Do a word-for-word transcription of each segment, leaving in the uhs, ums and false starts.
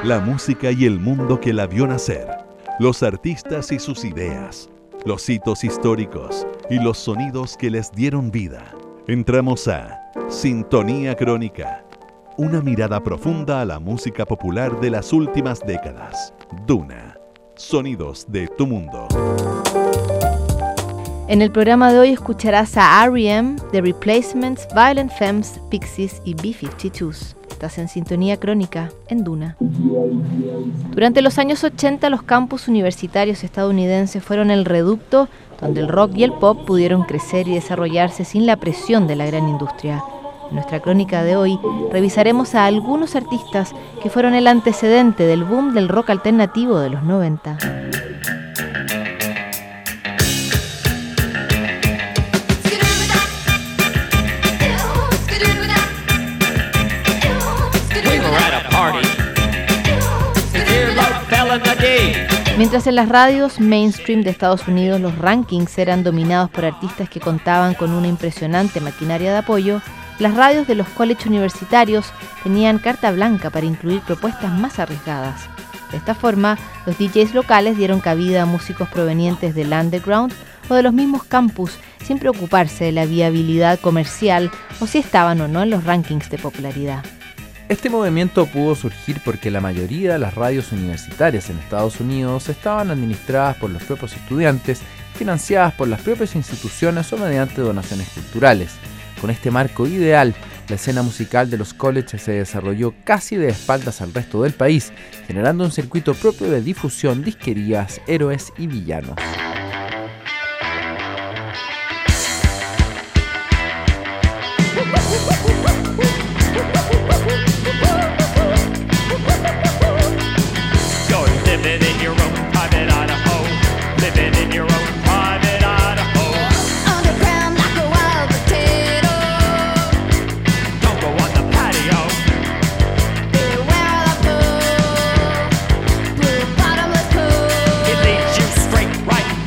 la música y el mundo que la vio nacer, los artistas y sus ideas, los hitos históricos y los sonidos que les dieron vida. Entramos a Sintonía Crónica, una mirada profunda a la música popular de las últimas décadas. Duna, sonidos de tu mundo. En el programa de hoy escucharás a R E M, The Replacements, Violent Femmes, Pixies y B cincuenta y dos. Estás en Sintonía Crónica, en Duna. Durante los años ochenta, los campus universitarios estadounidenses fueron el reducto donde el rock y el pop pudieron crecer y desarrollarse sin la presión de la gran industria. En nuestra crónica de hoy revisaremos a algunos artistas que fueron el antecedente del boom del rock alternativo de los noventa. Mientras en las radios mainstream de Estados Unidos los rankings eran dominados por artistas que contaban con una impresionante maquinaria de apoyo, las radios de los colleges universitarios tenían carta blanca para incluir propuestas más arriesgadas. De esta forma, los D Js locales dieron cabida a músicos provenientes del underground o de los mismos campus, sin preocuparse de la viabilidad comercial o si estaban o no en los rankings de popularidad. Este movimiento pudo surgir porque la mayoría de las radios universitarias en Estados Unidos estaban administradas por los propios estudiantes, financiadas por las propias instituciones o mediante donaciones culturales. Con este marco ideal, la escena musical de los colleges se desarrolló casi de espaldas al resto del país, generando un circuito propio de difusión, disquerías, héroes y villanos. Right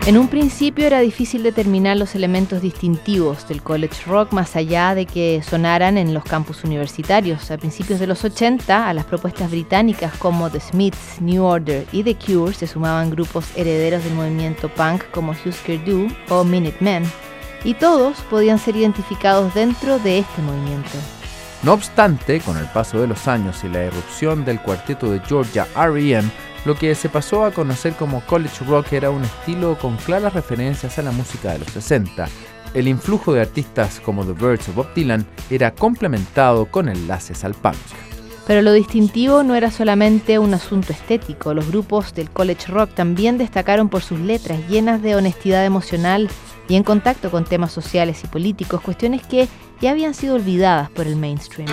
En un principio era difícil determinar los elementos distintivos del college rock más allá de que sonaran en los campus universitarios. A principios de los ochenta, a las propuestas británicas como The Smiths, New Order y The Cure se sumaban grupos herederos del movimiento punk como Husker Du o Minutemen, y todos podían ser identificados dentro de este movimiento. No obstante, con el paso de los años y la irrupción del cuarteto de Georgia R E M, lo que se pasó a conocer como college rock era un estilo con claras referencias a la música de los sesenta. El influjo de artistas como The Byrds o Bob Dylan era complementado con enlaces al punk. Pero lo distintivo no era solamente un asunto estético. Los grupos del college rock también destacaron por sus letras llenas de honestidad emocional y en contacto con temas sociales y políticos, cuestiones que ya habían sido olvidadas por el mainstream.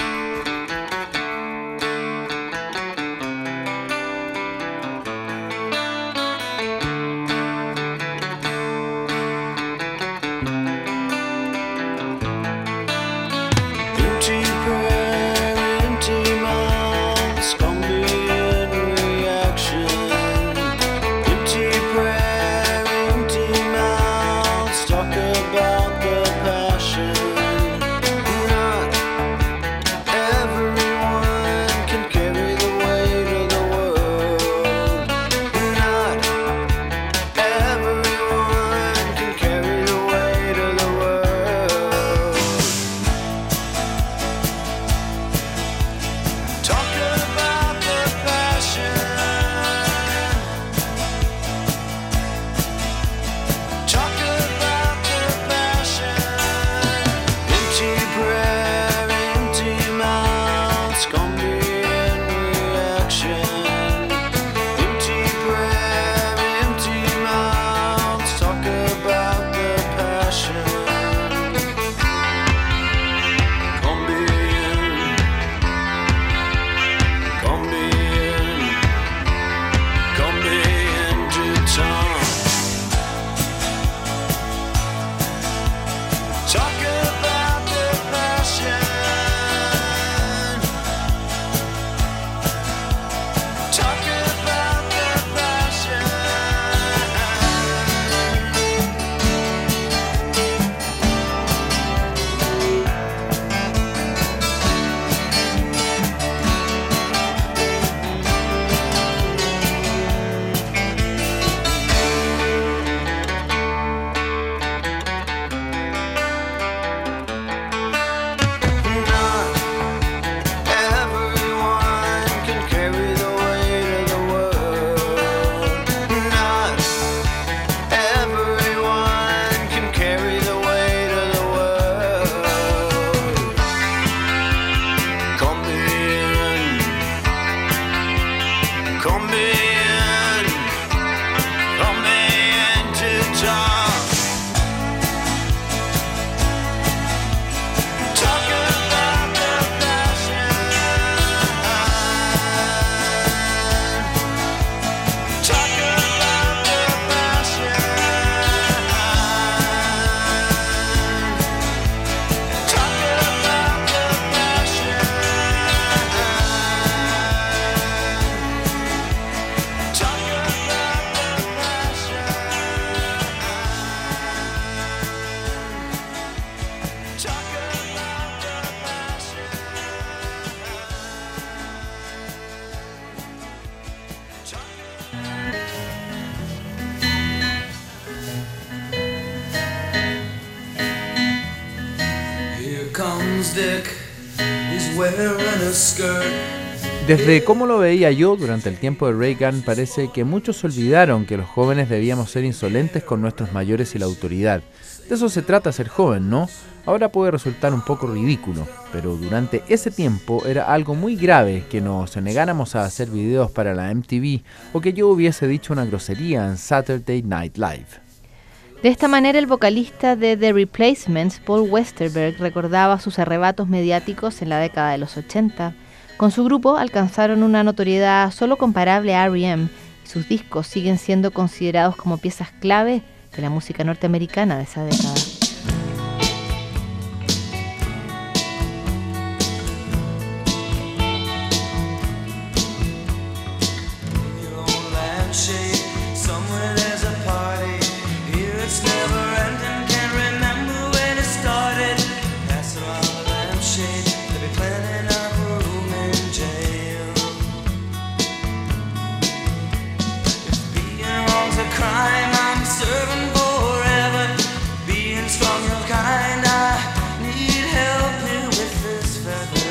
Desde cómo lo veía yo durante el tiempo de Reagan, parece que muchos olvidaron que los jóvenes debíamos ser insolentes con nuestros mayores y la autoridad. De eso se trata ser joven, ¿no? Ahora puede resultar un poco ridículo, pero durante ese tiempo era algo muy grave que nos negáramos a hacer videos para la M T V o que yo hubiese dicho una grosería en Saturday Night Live. De esta manera, el vocalista de The Replacements, Paul Westerberg, recordaba sus arrebatos mediáticos en la década de los ochenta. Con su grupo alcanzaron una notoriedad solo comparable a R E M y sus discos siguen siendo considerados como piezas clave de la música norteamericana de esa década. Somewhere there's a party. serving forever, being strong, your kind. I need help here with this feather.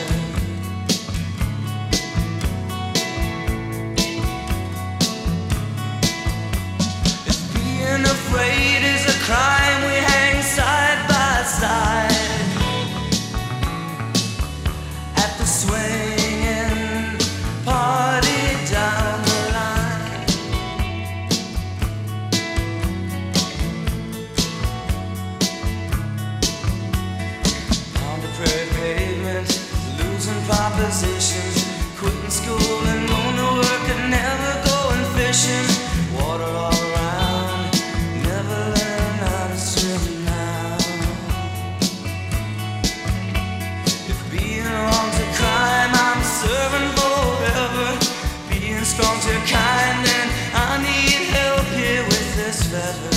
If being afraid is a crime, we hang side by side at the swinging party down the line. On the prairie pavement, losing propositions, quitting school and going to work and never going fishing. Water all around, never learn how to swim now. If being wrong's a crime, I'm serving forever, being strong's your kind, and I need help here with this feather.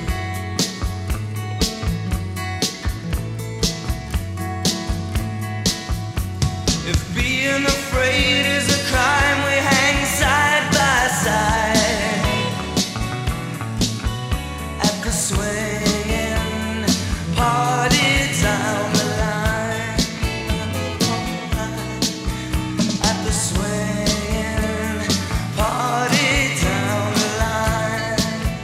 If being afraid is a crime, we hang side by side at the swinging party down the line. At the swinging party down the line.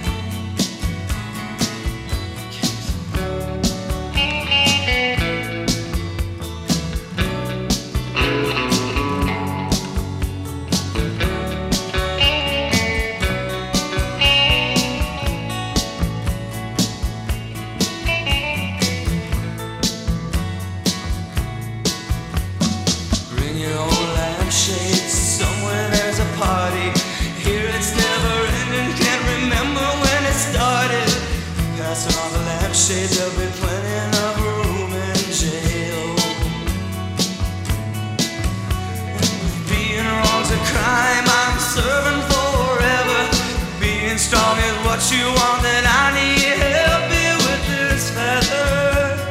Bring your own lampshades, somewhere there's a party. Here it's never ending, can't remember when it started. Passing all the lampshades, there'll be plenty enough room in jail. If being wrong's a crime, I'm serving forever, being strong is what you want, then I need help here with this feather.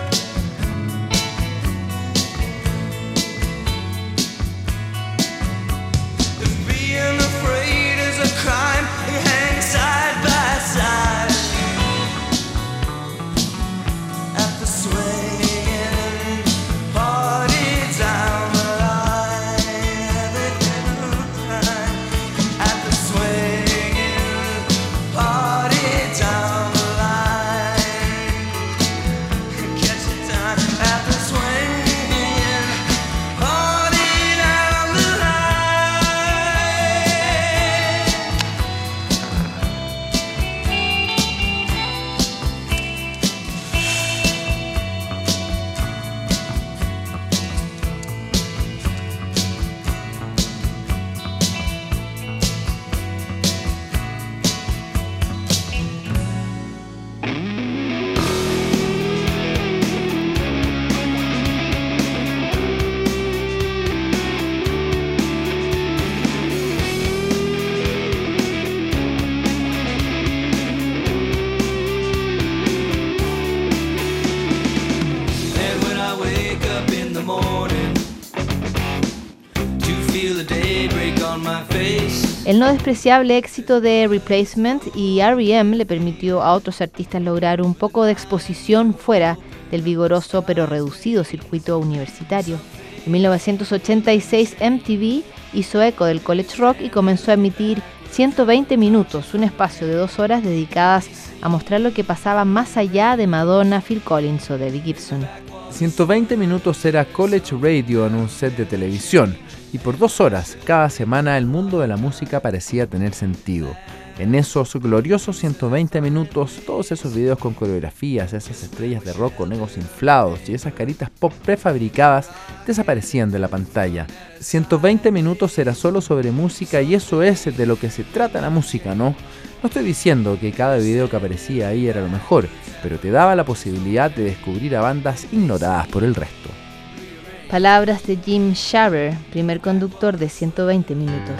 If being afraid is a crime, we hang side by side at the swinging party down the line. At the swinging party down the line. Catch it down at the swinging party down the line. And when I wake up in the morning to feel the daybreak on my face. El no despreciable éxito de Replacement y R E M le permitió a otros artistas lograr un poco de exposición fuera del vigoroso pero reducido circuito universitario. En mil novecientos ochenta y seis M T V hizo eco del college rock y comenzó a emitir ciento veinte minutos, un espacio de dos horas dedicadas a mostrar lo que pasaba más allá de Madonna, Phil Collins o Debbie Gibson. ciento veinte minutos era college radio en un set de televisión, y por dos horas cada semana el mundo de la música parecía tener sentido. En esos gloriosos ciento veinte minutos, todos esos videos con coreografías, esas estrellas de rock con egos inflados y esas caritas pop prefabricadas desaparecían de la pantalla. ciento veinte minutos era solo sobre música, y eso es de lo que se trata la música, ¿no? No estoy diciendo que cada video que aparecía ahí era lo mejor, pero te daba la posibilidad de descubrir a bandas ignoradas por el resto. Palabras de Jim Shaffer, primer conductor de ciento veinte minutos.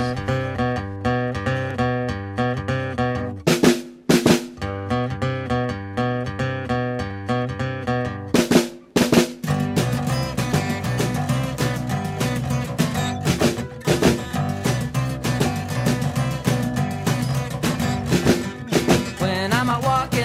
When I'm out walking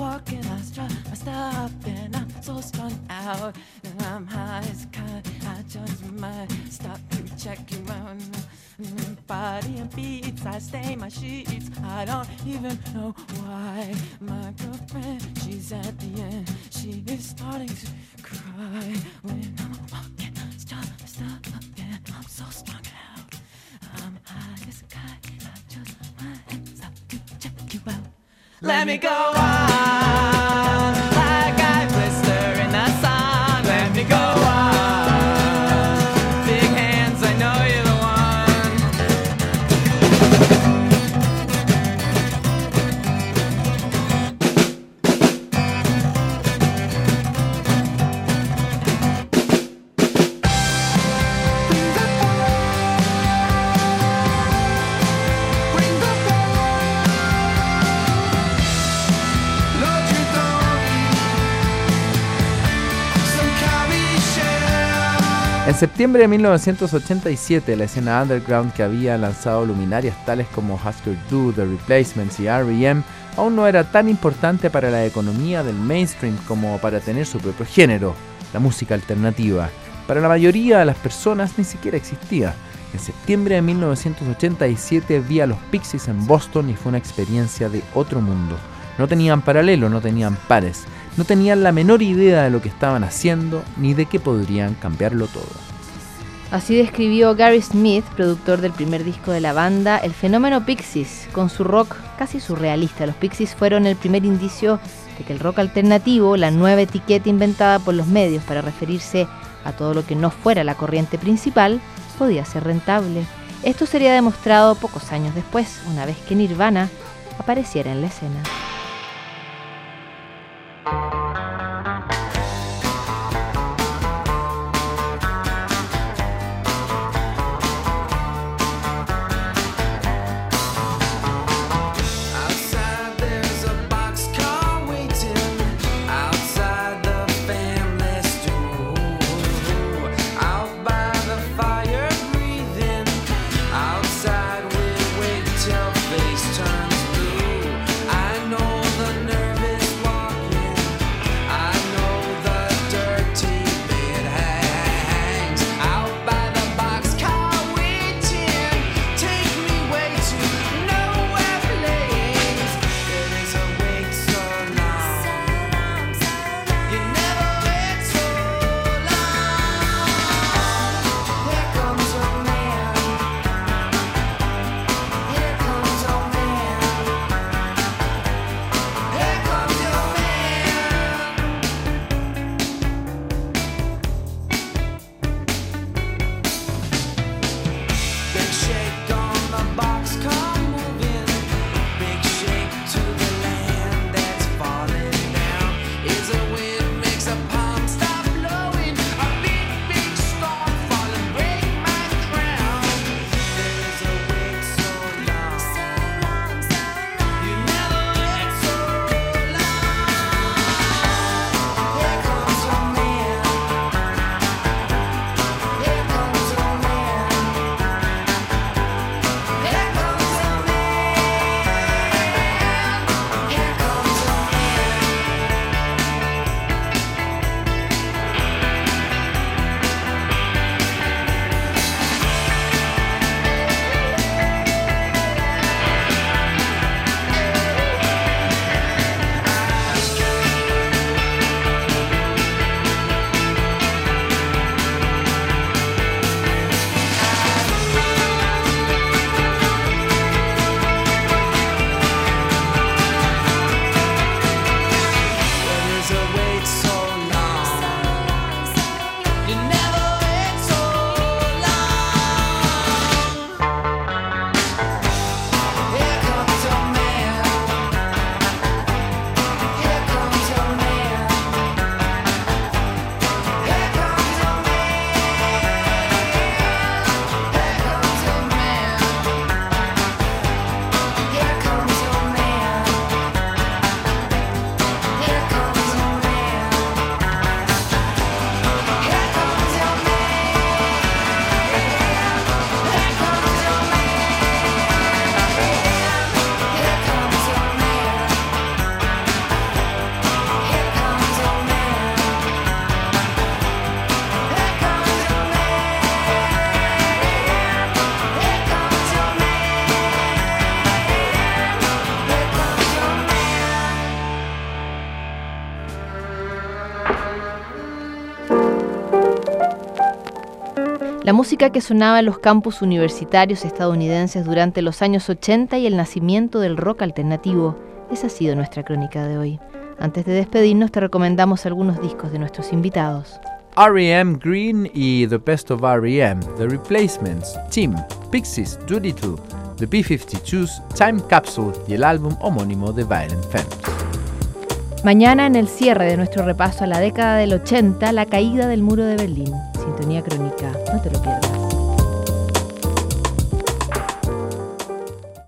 walking, I stop, I stop, and I'm so strung out, and I'm high as a kite. I just might stop to check you out. Body and beats, I stain my sheets. I don't even know why. My girlfriend, she's at the end. She is starting to cry when I'm walking, stop, stop, and I'm so strung out. I'm high as a kite. I just might stop to check you out. Let me go on, like I blister in the sun. Let me go on, big hands, I know you're the one. En septiembre de mil novecientos ochenta y siete, la escena underground, que había lanzado luminarias tales como Husker Du, The Replacements y R E M, aún no era tan importante para la economía del mainstream como para tener su propio género, la música alternativa. Para la mayoría de las personas ni siquiera existía. En septiembre de mil novecientos ochenta y siete vi a los Pixies en Boston y fue una experiencia de otro mundo. No tenían paralelo, no tenían pares, no tenían la menor idea de lo que estaban haciendo ni de que podrían cambiarlo todo. Así describió Gary Smith, productor del primer disco de la banda, el fenómeno Pixies, con su rock casi surrealista. Los Pixies fueron el primer indicio de que el rock alternativo, la nueva etiqueta inventada por los medios para referirse a todo lo que no fuera la corriente principal, podía ser rentable. Esto sería demostrado pocos años después, una vez que Nirvana apareciera en la escena. La música que sonaba en los campus universitarios estadounidenses durante los años ochenta y el nacimiento del rock alternativo. Esa ha sido nuestra crónica de hoy. Antes de despedirnos, te recomendamos algunos discos de nuestros invitados. R E M Green y The Best of R E M, The Replacements, Team, Pixies, Duty two, The B fifty-twos, Time Capsule y el álbum homónimo de Violent Femmes. Mañana, en el cierre de nuestro repaso a la década del ochenta, la caída del muro de Berlín. Sintonía Crónica, no te lo pierdas.